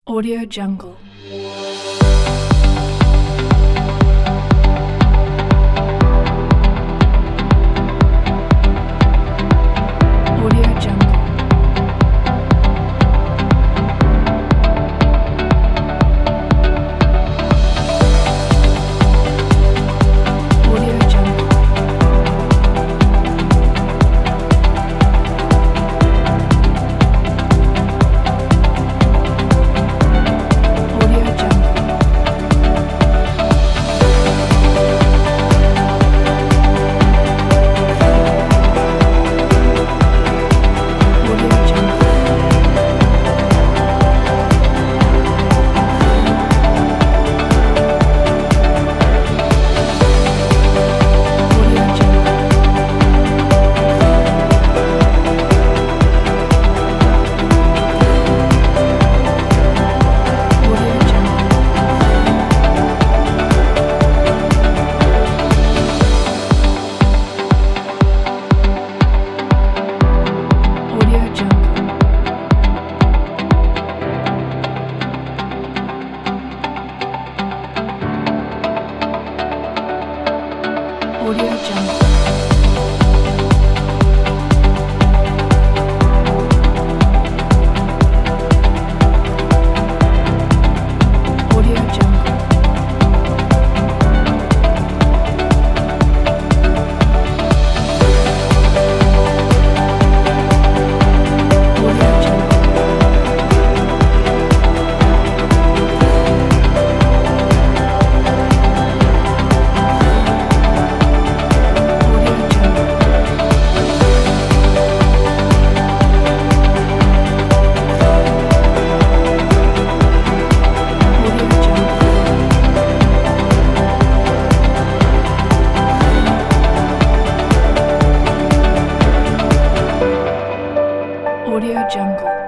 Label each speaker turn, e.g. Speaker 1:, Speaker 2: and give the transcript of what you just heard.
Speaker 1: Audio Jungle. Audio Jungle. Audio Jungle. Audio Jungle. Audio Jungle. Audio Jungle. Audio Jungle. Audio Jungle. Audio Jungle. Audio Jungle. Audio Jungle. Audio Jungle. Audio Jungle. Audio Jungle.